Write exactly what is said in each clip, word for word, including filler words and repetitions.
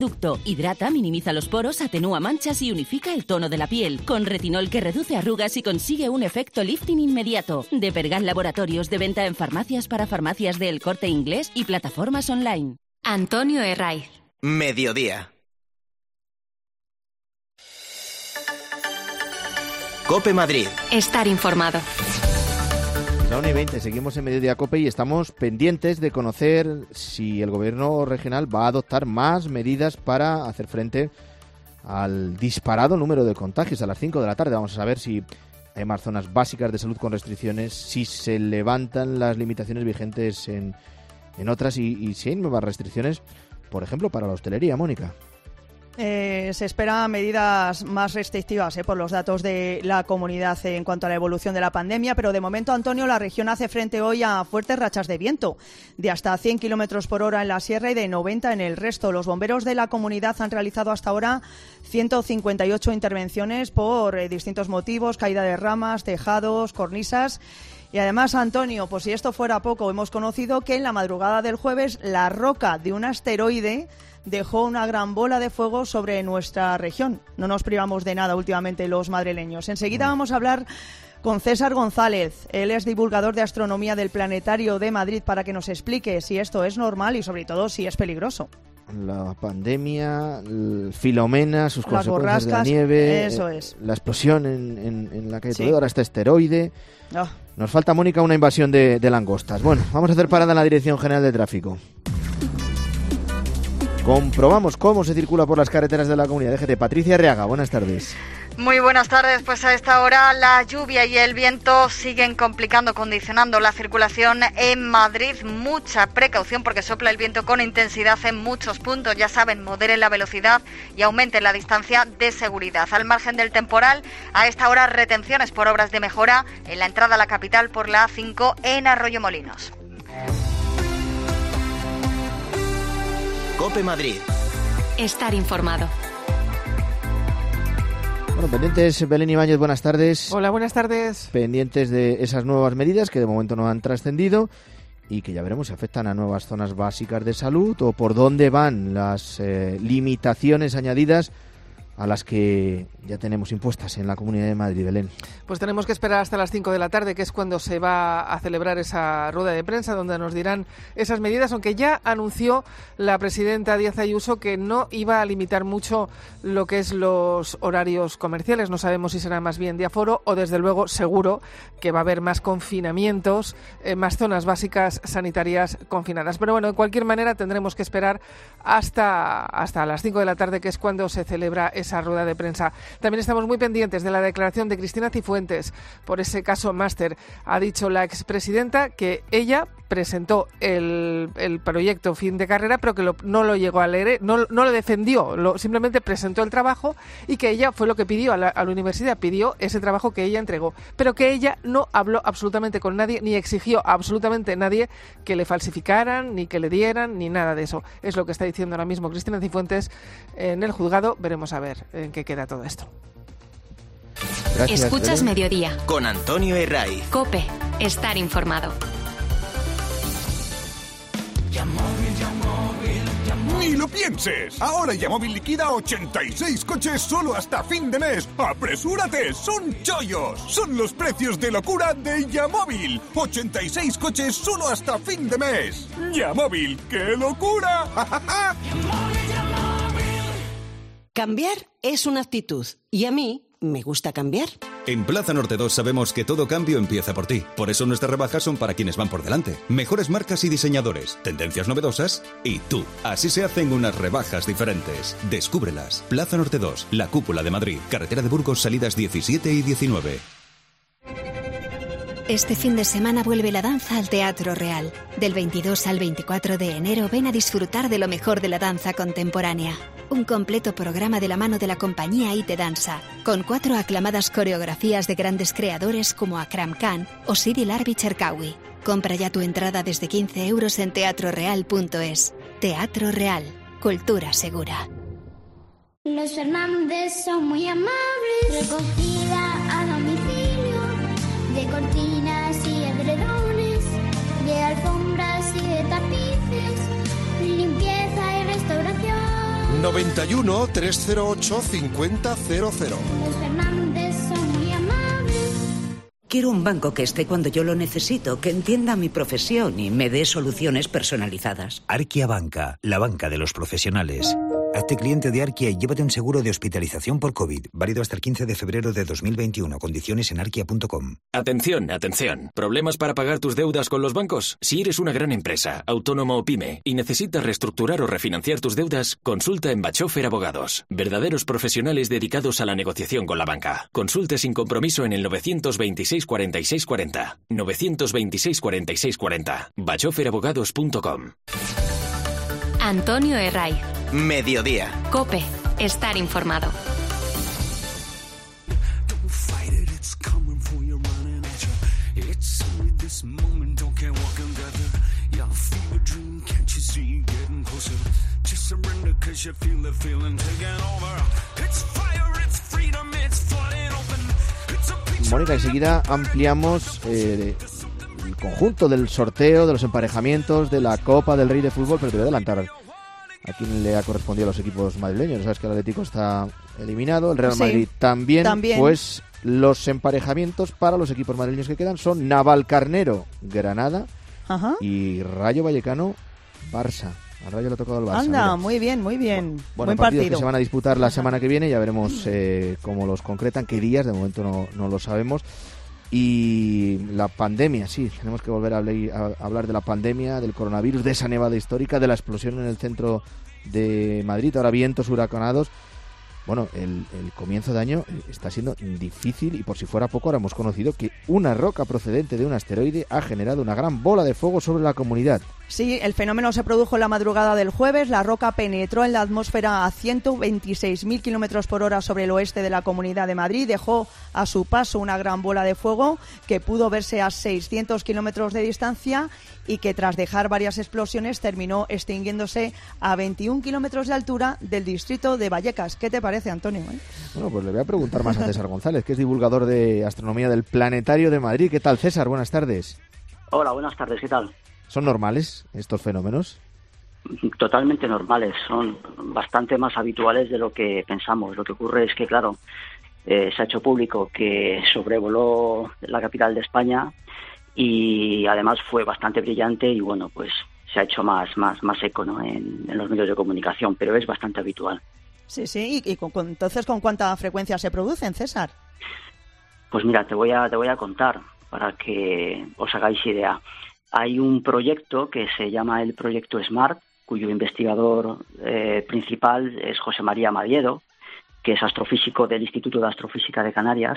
Hidrata, minimiza los poros, atenúa manchas y unifica el tono de la piel. Con retinol que reduce arrugas y consigue un efecto lifting inmediato. De Pergal Laboratorios, de venta en farmacias para farmacias de El Corte Inglés y plataformas online. Antonio Herraiz. Mediodía. COPE Madrid. Estar informado. La una y veinte, seguimos en Mediodía COPE y estamos pendientes de conocer si el gobierno regional va a adoptar más medidas para hacer frente al disparado número de contagios. A las cinco de la tarde vamos a saber si hay más zonas básicas de salud con restricciones, si se levantan las limitaciones vigentes en, en otras y, y si hay nuevas restricciones, por ejemplo, para la hostelería, Mónica. Eh, se esperan medidas más restrictivas eh, por los datos de la comunidad eh, en cuanto a la evolución de la pandemia, pero de momento, Antonio, la región hace frente hoy a fuertes rachas de viento, de hasta cien kilómetros por hora en la sierra y de noventa en el resto. Los bomberos de la comunidad han realizado hasta ahora ciento cincuenta y ocho intervenciones por eh, distintos motivos, caída de ramas, tejados, cornisas. Y además, Antonio, pues si esto fuera poco, hemos conocido que en la madrugada del jueves la roca de un asteroide dejó una gran bola de fuego sobre nuestra región. No nos privamos de nada últimamente los madrileños. Enseguida vamos a hablar con César González. Él es divulgador de astronomía del Planetario de Madrid para que nos explique si esto es normal y sobre todo si es peligroso. La pandemia, Filomena, sus Las consecuencias borrascas, de la nieve, eso es. La explosión en, en, en la calle Sí. Toledo, ahora este asteroide. Oh. Nos falta, Mónica, una invasión de, de langostas. Bueno, vamos a hacer parada en la Dirección General de Tráfico. Comprobamos cómo se circula por las carreteras de la comunidad. Déjate, Patricia Arriaga, buenas tardes. Muy buenas tardes, pues a esta hora la lluvia y el viento siguen complicando, condicionando la circulación en Madrid. Mucha precaución porque sopla el viento con intensidad en muchos puntos. Ya saben, moderen la velocidad y aumenten la distancia de seguridad. Al margen del temporal, a esta hora retenciones por obras de mejora en la entrada a la capital por la A cinco en Arroyomolinos. COPE Madrid. Estar informado. Bueno, pendientes, Belén Ibáñez, buenas tardes. Hola, buenas tardes. Pendientes de esas nuevas medidas que de momento no han trascendido y que ya veremos si afectan a nuevas zonas básicas de salud o por dónde van las eh, limitaciones añadidas a las que ya tenemos impuestas en la Comunidad de Madrid, Belén. Pues tenemos que esperar hasta las cinco de la tarde, que es cuando se va a celebrar esa rueda de prensa donde nos dirán esas medidas, aunque ya anunció la presidenta Díaz Ayuso que no iba a limitar mucho lo que es los horarios comerciales. No sabemos si será más bien de aforo o, desde luego, seguro que va a haber más confinamientos, eh, más zonas básicas sanitarias confinadas. Pero bueno, de cualquier manera tendremos que esperar hasta, hasta las cinco de la tarde, que es cuando se celebra esa rueda de prensa. También estamos muy pendientes de la declaración de Cristina Cifuentes por ese caso Máster. Ha dicho la expresidenta que ella presentó el, el proyecto fin de carrera, pero que lo, no lo llegó a leer, no, no lo defendió, lo, simplemente presentó el trabajo y que ella fue lo que pidió a la, a la universidad, pidió ese trabajo que ella entregó, pero que ella no habló absolutamente con nadie, ni exigió a absolutamente nadie que le falsificaran, ni que le dieran, ni nada de eso. Es lo que está diciendo ahora mismo Cristina Cifuentes en el juzgado. Veremos a ver en qué queda todo esto. Gracias, Escuchas Belén. Mediodía. Con Antonio Herraiz. COPE. Estar informado. Yamóvil, Yamóvil, Yamóvil. Ni lo pienses. Ahora Yamóvil liquida ochenta y seis coches solo hasta fin de mes. ¡Apresúrate! ¡Son chollos! Son los precios de locura de Yamóvil. ochenta y seis coches solo hasta fin de mes. Yamóvil, ¡qué locura! Yamóvil, Yamóvil. Cambiar es una actitud. Y a mí me gusta cambiar. En Plaza Norte dos sabemos que todo cambio empieza por ti. Por eso nuestras rebajas son para quienes van por delante. Mejores marcas y diseñadores, tendencias novedosas y tú. Así se hacen unas rebajas diferentes. Descúbrelas. Plaza Norte dos, la cúpula de Madrid. Carretera de Burgos, salidas diecisiete y diecinueve. Este fin de semana vuelve la danza al Teatro Real. Del veintidós al veinticuatro de enero ven a disfrutar de lo mejor de la danza contemporánea. Un completo programa de la mano de la compañía I T Danza, con cuatro aclamadas coreografías de grandes creadores como Akram Khan o Sidi Larbi Cherkaoui. Compra ya tu entrada desde quince euros en teatro real punto es. Teatro Real, cultura segura. Los Fernández son muy amables. Recogida a domicilio de cortinas y edredones, de alfombras y de tapices, limpieza y restauración. noventa y uno, trescientos ocho, cincuenta cero cero. Los Fernández son muy amables. Quiero un banco que esté cuando yo lo necesito, que entienda mi profesión y me dé soluciones personalizadas. Arquia Banca, la banca de los profesionales. Hazte cliente de Arquia y llévate un seguro de hospitalización por COVID, válido hasta el quince de febrero de dos mil veintiuno. Condiciones en arquia punto com. Atención, atención. ¿Problemas para pagar tus deudas con los bancos? Si eres una gran empresa, autónomo o pyme y necesitas reestructurar o refinanciar tus deudas, consulta en Bachofer Abogados. Verdaderos profesionales dedicados a la negociación con la banca. Consulte sin compromiso en el novecientos veintiséis cuarenta y seis cuarenta. novecientos veintiséis cuarenta y seis cuarenta. bachofer abogados punto com. Antonio Herray. Mediodía. COPE. Estar informado. Mónica, enseguida ampliamos eh, el conjunto del sorteo, de los emparejamientos, de la Copa del Rey de Fútbol, pero te voy a adelantar a quién le ha correspondido a los equipos madrileños. Sabes que el Atlético está eliminado, el Real Sí, Madrid también, también. Pues los emparejamientos para los equipos madrileños que quedan son Navalcarnero, Granada, Ajá. y Rayo Vallecano, Barça. Al Rayo le ha tocado el Barça. Anda, mira. muy bien, muy bien. Bueno, Buen partidos partido. que se van a disputar la semana que viene, ya veremos eh, cómo los concretan, qué días, de momento no, no lo sabemos. Y la pandemia, sí, tenemos que volver a, habl- a hablar de la pandemia, del coronavirus, de esa nevada histórica, de la explosión en el centro de Madrid, ahora vientos huracanados. Bueno, el, el comienzo de año está siendo difícil y por si fuera poco ahora hemos conocido que una roca procedente de un asteroide ha generado una gran bola de fuego sobre la comunidad. Sí, el fenómeno se produjo en la madrugada del jueves. La roca penetró en la atmósfera a ciento veintiséis mil kilómetros por hora sobre el oeste de la Comunidad de Madrid. Dejó a su paso una gran bola de fuego que pudo verse a seiscientos kilómetros de distancia y que tras dejar varias explosiones terminó extinguiéndose a veintiún kilómetros de altura del distrito de Vallecas. ¿Qué te parece, Antonio? ¿Eh? Bueno, pues le voy a preguntar más a César González, que es divulgador de astronomía del Planetario de Madrid. ¿Qué tal, César? Buenas tardes. Hola, buenas tardes, ¿qué tal? ¿Son normales estos fenómenos? Totalmente normales, son bastante más habituales de lo que pensamos. Lo que ocurre es que, claro, eh, se ha hecho público que sobrevoló la capital de España y además fue bastante brillante y, bueno, pues se ha hecho más más más eco, ¿no?, en, en los medios de comunicación, pero es bastante habitual. Sí, sí. ¿Y, y con, con, entonces con cuánta frecuencia se producen, César? Pues mira, te voy a te voy a contar para que os hagáis idea. Hay un proyecto que se llama el Proyecto SMART, cuyo investigador eh, principal es José María Madiedo, que es astrofísico del Instituto de Astrofísica de Canarias.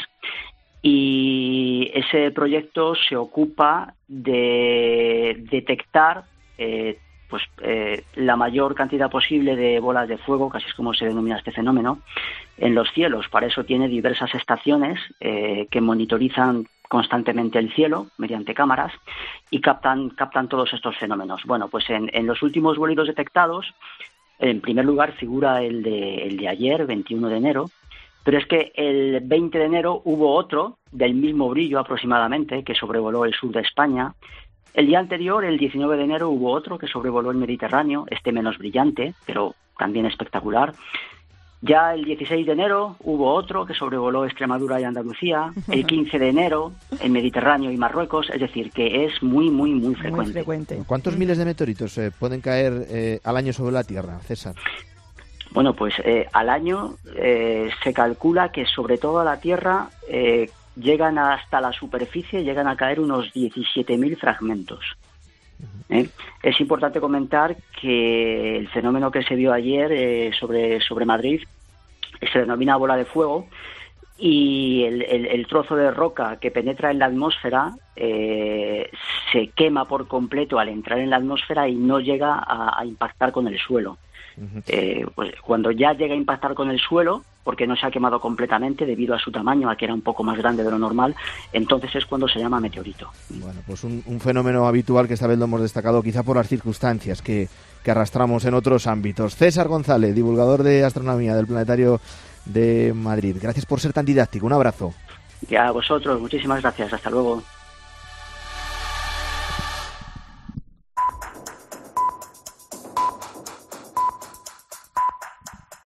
Y ese proyecto se ocupa de detectar eh, pues, eh, la mayor cantidad posible de bolas de fuego, casi es como se denomina este fenómeno, en los cielos. Para eso tiene diversas estaciones eh, que monitorizan constantemente el cielo mediante cámaras y captan captan todos estos fenómenos. Bueno, pues en, en los últimos bólidos detectados, en primer lugar figura el de, el de ayer, veintiuno de enero, pero es que el veinte de enero hubo otro del mismo brillo aproximadamente que sobrevoló el sur de España. El día anterior, el diecinueve de enero, hubo otro que sobrevoló el Mediterráneo, este menos brillante, pero también espectacular. Ya el dieciséis de enero hubo otro que sobrevoló Extremadura y Andalucía. El quince de enero el Mediterráneo y Marruecos. Es decir, que es muy, muy, muy frecuente. Muy frecuente. ¿Cuántos miles de meteoritos eh, pueden caer eh, al año sobre la Tierra, César? Bueno, pues eh, al año eh, se calcula que sobre toda la Tierra eh, llegan hasta la superficie, llegan a caer unos diecisiete mil fragmentos. ¿Eh? Es importante comentar que el fenómeno que se vio ayer eh, sobre, sobre Madrid se denomina bola de fuego y el, el, el trozo de roca que penetra en la atmósfera eh, se quema por completo al entrar en la atmósfera y no llega a, a impactar con el suelo. Uh-huh. Eh, pues cuando ya llega a impactar con el suelo, porque no se ha quemado completamente debido a su tamaño, a que era un poco más grande de lo normal, entonces es cuando se llama meteorito. Bueno, pues un, un fenómeno habitual que esta vez lo hemos destacado quizá por las circunstancias que, que arrastramos en otros ámbitos. César González, divulgador de astronomía del Planetario de Madrid. Gracias por ser tan didáctico. Un abrazo. Ya a vosotros, muchísimas gracias. Hasta luego.